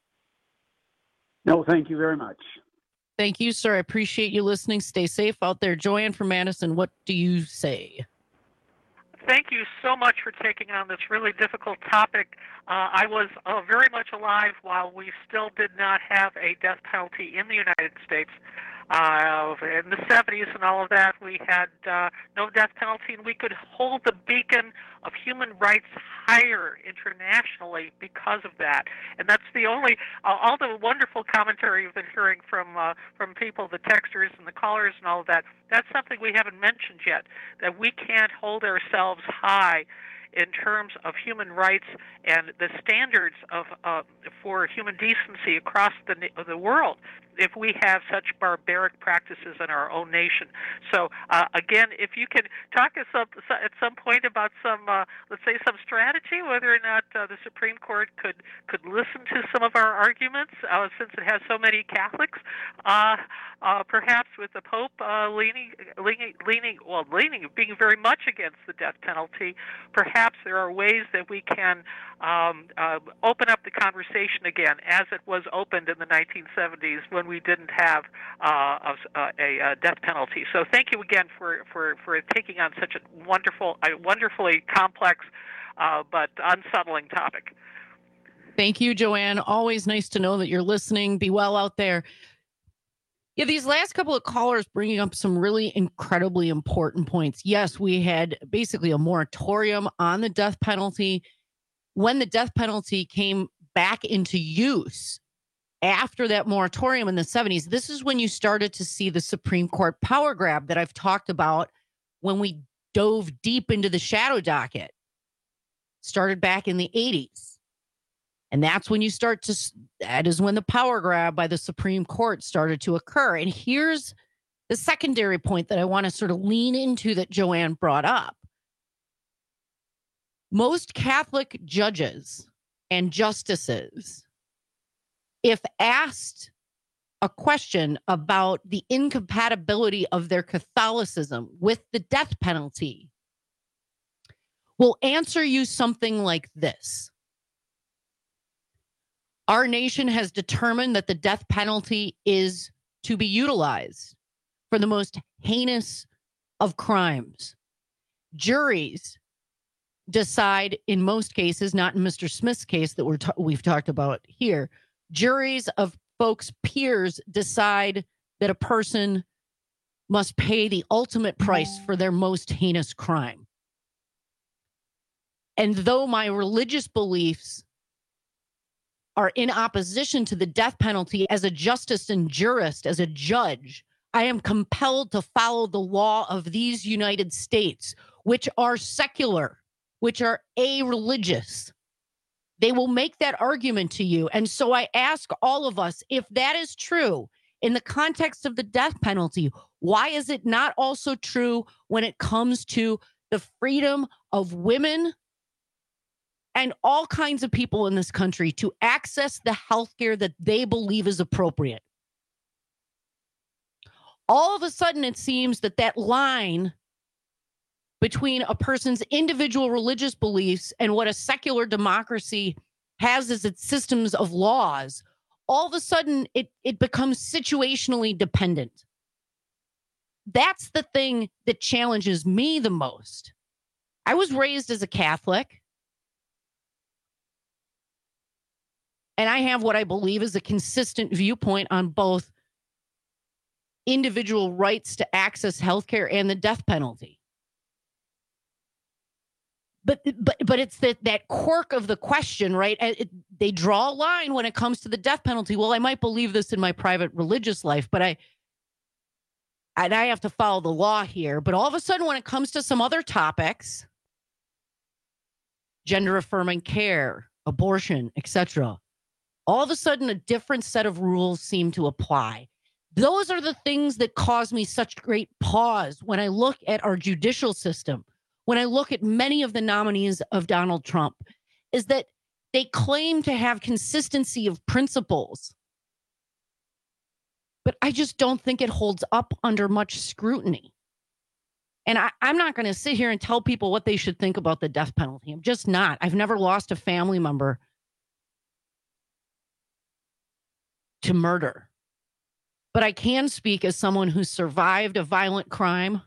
No, thank you very much. Thank you, sir. I appreciate you listening. Stay safe out there. Joanne from Madison, what do you say? Thank you so much for taking on this really difficult topic. Uh, I was uh, very much alive while we still did not have a death penalty in the United States. Uh, in the seventies and all of that, we had uh, no death penalty, and we could hold the beacon of human rights higher internationally because of that. And that's the only, uh, all the wonderful commentary you've been hearing from uh, from people, the texters and the callers and all of that, that's something we haven't mentioned yet, that we can't hold ourselves high in terms of human rights and the standards of uh, for human decency across the the world if we have such barbaric practices in our own nation. So uh, again, if you can talk us up at some point about some, uh, let's say, some strategy, whether or not uh, the Supreme Court could could listen to some of our arguments, uh, since it has so many Catholics, uh, uh, perhaps with the Pope uh, leaning, leaning, leaning, well, leaning, being very much against the death penalty, perhaps there are ways that we can um, uh, open up the conversation again, as it was opened in the nineteen seventies when we didn't have uh, a, a, a death penalty. So thank you again for, for, for taking on such a wonderful, a wonderfully complex uh, but unsettling topic. Thank you, Joanne. Always nice to know that you're listening. Be well out there. Yeah, these last couple of callers bringing up some really incredibly important points. Yes, we had basically a moratorium on the death penalty. When the death penalty came back into use after that moratorium in the seventies, this is when you started to see the Supreme Court power grab that I've talked about when we dove deep into the shadow docket. Started back in the eighties. And that's when you start to, that is when the power grab by the Supreme Court started to occur. And here's the secondary point that I want to sort of lean into that Joanne brought up. Most Catholic judges and justices, if asked a question about the incompatibility of their Catholicism with the death penalty, will answer you something like this. Our nation has determined that the death penalty is to be utilized for the most heinous of crimes. Juries decide, in most cases, not in Mister Smith's case that we're ta- we've talked about here, juries of folks' peers decide that a person must pay the ultimate price for their most heinous crime. And though my religious beliefs are in opposition to the death penalty, as a justice and jurist, as a judge, I am compelled to follow the law of these United States, which are secular, which are a-religious. They will make that argument to you. And so I ask all of us, if that is true in the context of the death penalty, why is it not also true when it comes to the freedom of women and all kinds of people in this country to access the health care that they believe is appropriate? All of a sudden, it seems that that line between a person's individual religious beliefs and what a secular democracy has as its systems of laws, all of a sudden it, it becomes situationally dependent. that's the thing that challenges me the most. I was raised as a Catholic, and I have what I believe is a consistent viewpoint on both individual rights to access healthcare and the death penalty. But but but it's that that quirk of the question, right? It, they draw a line when it comes to the death penalty. Well, I might believe this in my private religious life, but I and I have to follow the law here. But all of a sudden, when it comes to some other topics, gender affirming care, abortion, et cetera, all of a sudden, a different set of rules seem to apply. Those are the things that cause me such great pause when I look at our judicial system, when I look at many of the nominees of Donald Trump, is that they claim to have consistency of principles. But I just don't think it holds up under much scrutiny. And I, I'm not going to sit here and tell people what they should think about the death penalty. I'm just not. I've never lost a family member to murder. But I can speak as someone who survived a violent crime,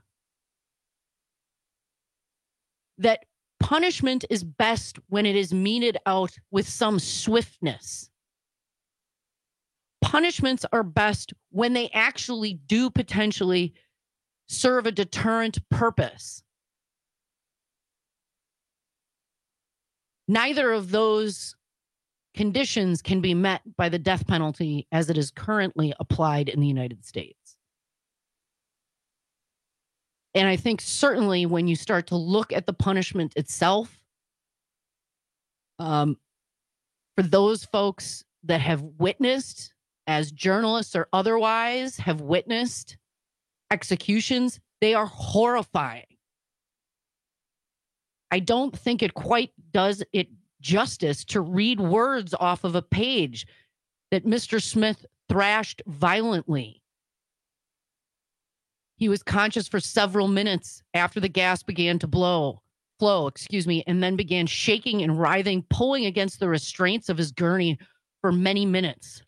that punishment is best when it is meted out with some swiftness. Punishments are best when they actually do potentially serve a deterrent purpose. Neither of those conditions can be met by the death penalty as it is currently applied in the United States. And I think certainly when you start to look at the punishment itself, um, for those folks that have witnessed, as journalists or otherwise, have witnessed executions, they are horrifying. I don't think it quite does it justice to read words off of a page that Mister Smith thrashed violently. He was conscious for several minutes after the gas began to blow, flow, excuse me, and then began shaking and writhing, pulling against the restraints of his gurney for many minutes.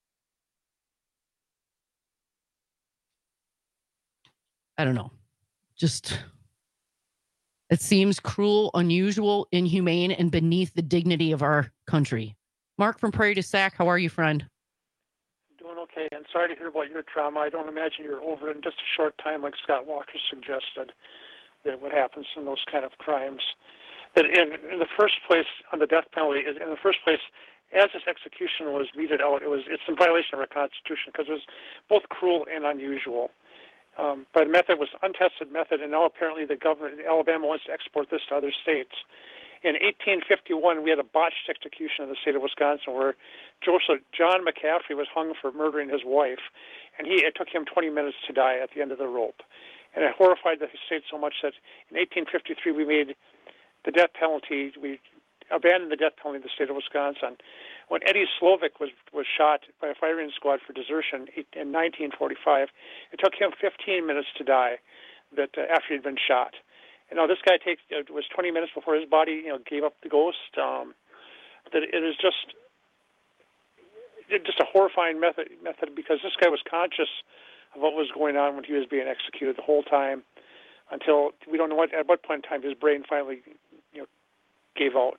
I don't know. Just, it seems cruel, unusual, inhumane, and beneath the dignity of our country. Mark from Prairie du Sac, how are you, friend? Doing okay, and sorry to hear about your trauma. I don't imagine you're over it in just a short time, like Scott Walker suggested, that what happens in those kind of crimes. That in, in the first place, on the death penalty, in the first place, as this execution was meted out, it was it's in violation of our Constitution because it was both cruel and unusual. Um, but the method was untested method, and now apparently the government in Alabama wants to export this to other states. In eighteen fifty-one, we had a botched execution in the state of Wisconsin where Joseph John McCaffrey was hung for murdering his wife, and he it took him twenty minutes to die at the end of the rope. And it horrified the state so much that in eighteen fifty-three we made the death penalty, we abandoned the death penalty in the state of Wisconsin. When Eddie Slovic was, was shot by a firing squad for desertion in nineteen forty-five, it took him fifteen minutes to die that uh, after he'd been shot. And now this guy takes it was twenty minutes before his body, you know, gave up the ghost. Um, that it is just just a horrifying method method because this guy was conscious of what was going on when he was being executed the whole time until we don't know what at what point in time his brain finally, you know, gave out.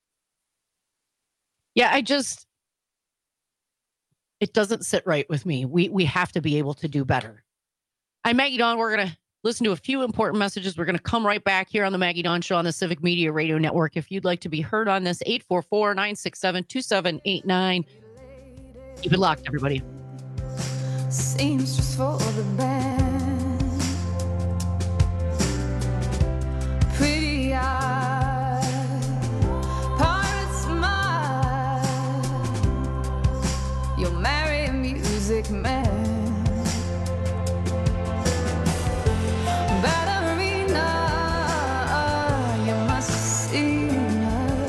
Yeah, I just, it doesn't sit right with me. We we have to be able to do better. I'm Maggie Dawn. We're going to listen to a few important messages. We're going to come right back here on the Maggie Dawn Show on the Civic Media Radio Network. If you'd like to be heard on this, eight four four, nine six seven, two seven eight nine. Keep it locked, everybody. Seems just for the band. Pretty eyes, pirate smile. You'll marry a music man. Ballerina, you must see her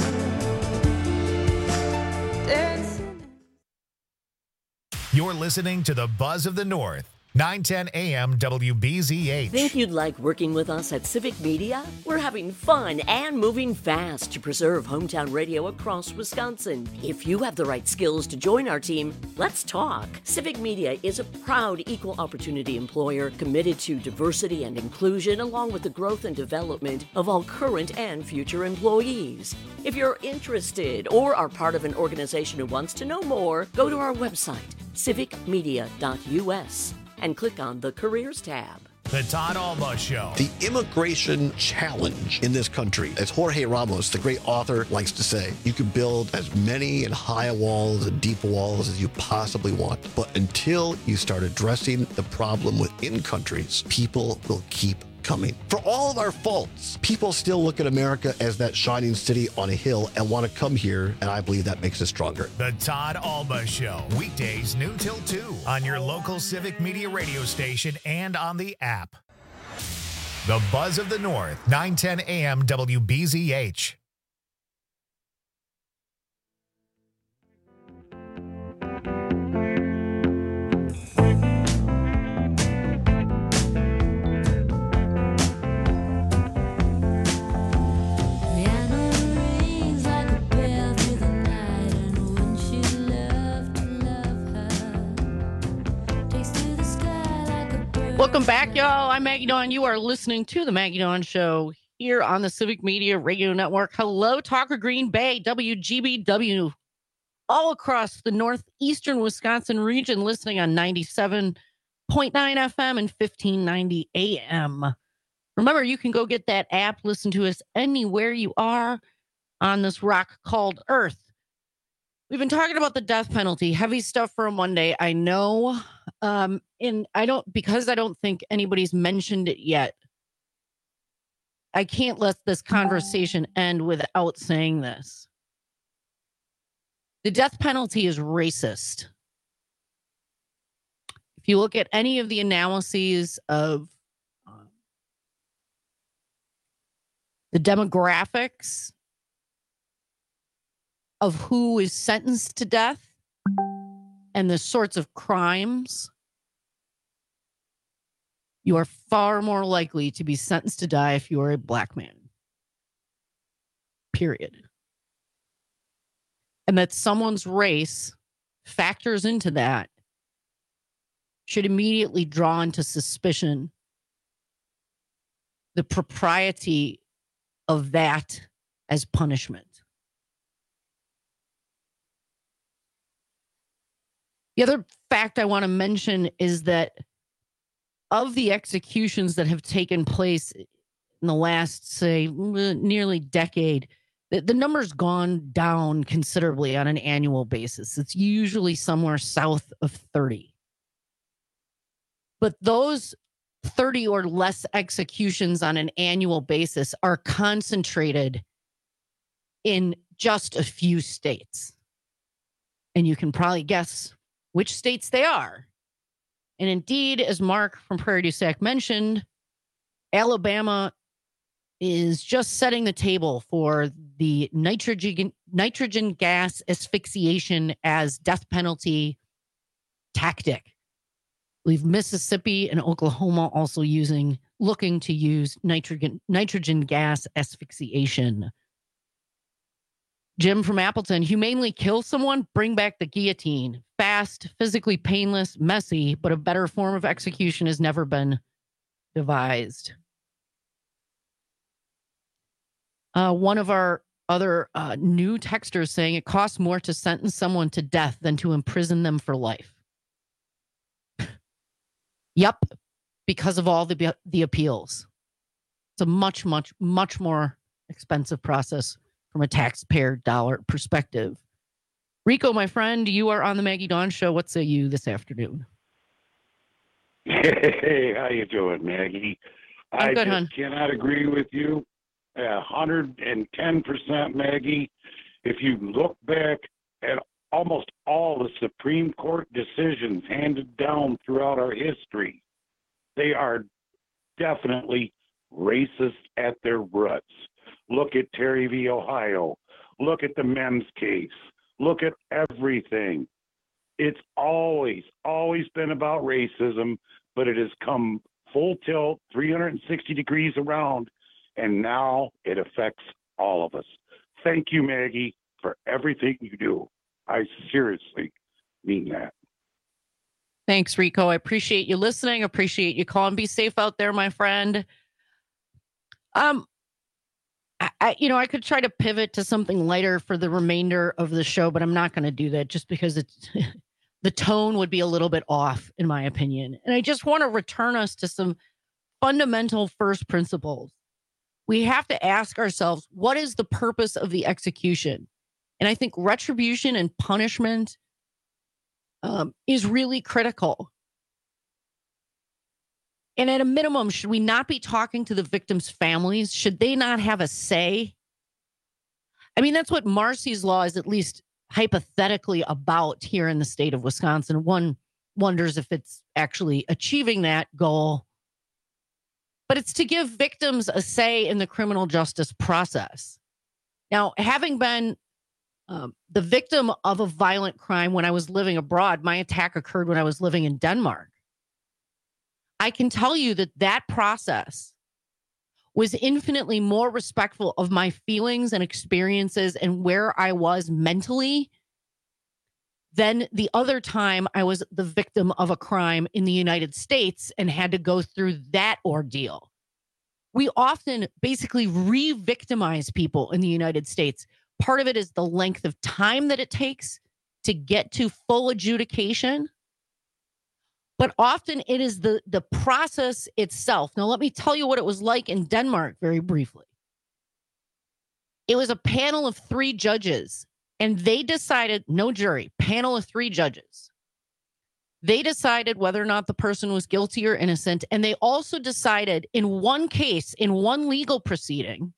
dancing. You're listening to the Buzz of the North. nine ten A M W B Z H. Think you'd like working with us at Civic Media? We're having fun and moving fast to preserve hometown radio across Wisconsin. If you have the right skills to join our team, let's talk. Civic Media is a proud equal opportunity employer committed to diversity and inclusion, along with the growth and development of all current and future employees. If you're interested or are part of an organization who wants to know more, go to our website, civic media dot U S. and click on the Careers tab. The Todd Alba Show. The immigration challenge in this country, as Jorge Ramos, the great author, likes to say, you can build as many and high walls and deep walls as you possibly want. But until you start addressing the problem within countries, people will keep coming. For all of our faults, people still look at America as that shining city on a hill and want to come here, and I believe that makes us stronger. The Todd Alba Show, weekdays noon till two on your local Civic Media radio station and on the app. The Buzz of the North, nine ten A M W B Z H. Welcome back, y'all. I'm Maggie Dawn. You are listening to the Maggie Dawn Show here on the Civic Media Radio Network. Hello, Talker Green Bay, W G B W, all across the northeastern Wisconsin region, listening on ninety-seven point nine F M and fifteen ninety A M. Remember, you can go get that app, listen to us anywhere you are on this rock called Earth. We've been talking about the death penalty, heavy stuff for a Monday. I know. Um, and I don't, because I don't think anybody's mentioned it yet, I can't let this conversation end without saying this. The death penalty is racist. If you look at any of the analyses of uh, the demographics of who is sentenced to death and the sorts of crimes, you are far more likely to be sentenced to die if you are a black man. Period. And that someone's race factors into that should immediately draw into suspicion the propriety of that as punishment. The other fact I want to mention is that of the executions that have taken place in the last, say, nearly decade, the, the number's gone down considerably on an annual basis. It's usually somewhere south of thirty. But those thirty or less executions on an annual basis are concentrated in just a few states. And you can probably guess which states they are. And indeed, as Mark from Prairie du Sac mentioned, Alabama is just setting the table for the nitrogen nitrogen gas asphyxiation as death penalty tactic. I believe Mississippi and Oklahoma also using looking to use nitrogen nitrogen gas asphyxiation. Jim from Appleton, humanely kill someone, bring back the guillotine. Fast, physically painless, messy, but a better form of execution has never been devised. Uh, one of our other uh, new texters saying it costs more to sentence someone to death than to imprison them for life. Yep, because of all the the appeals. It's a much, much, much more expensive process from a taxpayer dollar perspective. Rico, my friend, you are on the Maggie Dawn Show. What say you this afternoon? Hey, how you doing, Maggie? I'm I good, just hon. cannot agree with you. one hundred ten percent, Maggie. If you look back at almost all the Supreme Court decisions handed down throughout our history, they are definitely racist at their roots. Look at Terry v. Ohio. Look at the Mims case. Look at everything. It's always, always been about racism but it has come full tilt, three hundred sixty degrees around, and now it affects all of us. Thank you, Maggie, for everything you do. I seriously mean that. Thanks, Rico. I appreciate you listening. Appreciate you calling. Be safe out there, my friend. Um, I, I, you know, I could try to pivot to something lighter for the remainder of the show, but I'm not going to do that just because it's the tone would be a little bit off, in my opinion. And I just want to return us to some fundamental first principles. We have to ask ourselves, what is the purpose of the execution? And I think retribution and punishment um, is really critical. And at a minimum, should we not be talking to the victims' families? Should they not have a say? I mean, that's what Marsy's Law is at least hypothetically about here in the state of Wisconsin. One wonders if it's actually achieving that goal. But it's to give victims a say in the criminal justice process. Now, having been um, the victim of a violent crime when I was living abroad, my attack occurred when I was living in Denmark. I can tell you that that process was infinitely more respectful of my feelings and experiences and where I was mentally than the other time I was the victim of a crime in the United States and had to go through that ordeal. We often basically re-victimize people in the United States. Part of it is the length of time that it takes to get to full adjudication. But often it is the, the process itself. Now, let me tell you what it was like in Denmark very briefly. It was a panel of three judges, and they decided, no jury, panel of three judges. They decided whether or not the person was guilty or innocent, and they also decided in one case, in one legal proceeding,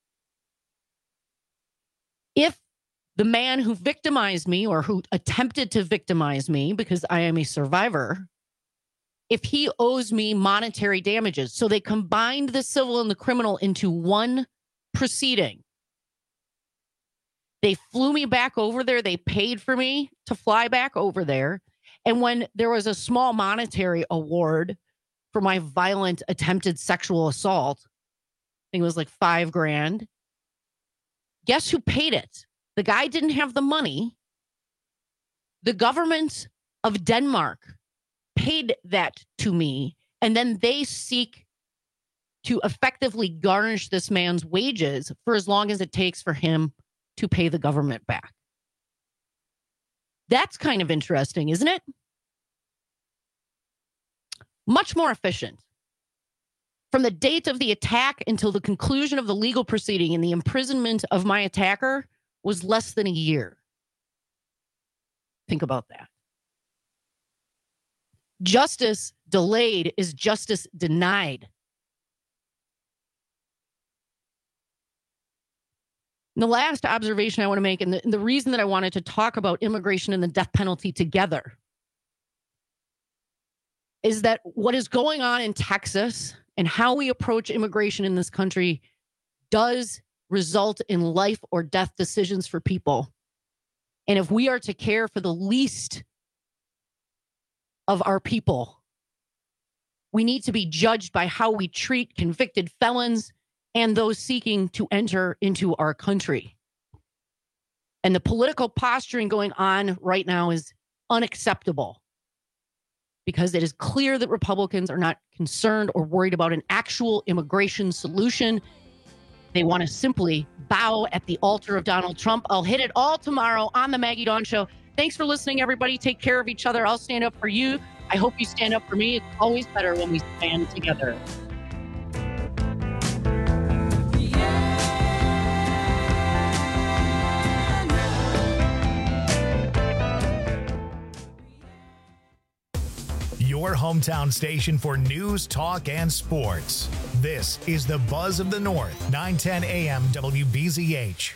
if the man who victimized me or who attempted to victimize me, because I am a survivor, if he owes me monetary damages. So they combined the civil and the criminal into one proceeding. They flew me back over there. They paid for me to fly back over there. And when there was a small monetary award for my violent attempted sexual assault, I think it was like five grand. Guess who paid it? The guy didn't have the money. The government of Denmark paid that to me, and then they seek to effectively garnish this man's wages for as long as it takes for him to pay the government back. That's kind of interesting, isn't it? Much more efficient. From the date of the attack until the conclusion of the legal proceeding and the imprisonment of my attacker was less than a year. Think about that. Justice delayed is justice denied. And the last observation I want to make, and the, and the reason that I wanted to talk about immigration and the death penalty together, is that what is going on in Texas and how we approach immigration in this country does result in life or death decisions for people. And if we are to care for the least of our people, we need to be judged by how we treat convicted felons and those seeking to enter into our country. And the political posturing going on right now is unacceptable because it is clear that Republicans are not concerned or worried about an actual immigration solution. They want to simply bow at the altar of Donald Trump. I'll hit it all tomorrow on the Maggie Dawn Show. Thanks for listening, everybody. Take care of each other. I'll stand up for you. I hope you stand up for me. It's always better when we stand together. Your hometown station for news, talk, and sports. This is the Buzz of the North, nine ten A M W B Z H.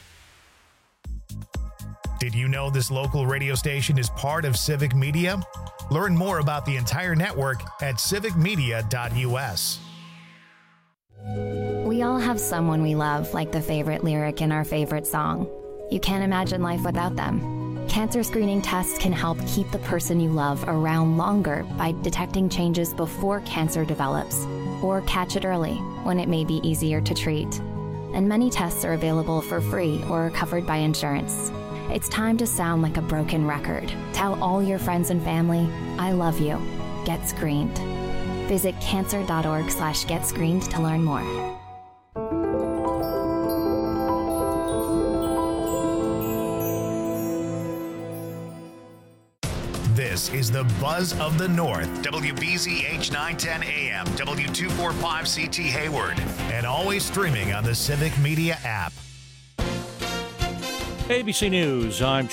Did you know this local radio station is part of Civic Media? Learn more about the entire network at civic media dot U S. We all have someone we love, like the favorite lyric in our favorite song. You can't imagine life without them. Cancer screening tests can help keep the person you love around longer by detecting changes before cancer develops, or catch it early when it may be easier to treat. And many tests are available for free or covered by insurance. It's time to sound like a broken record. Tell all your friends and family, I love you. Get screened. Visit cancer.org slash get screened to learn more. This is the Buzz of the North, W B Z H nine ten A M, W two forty-five C T Hayward, and always streaming on the Civic Media app. A B C News, I'm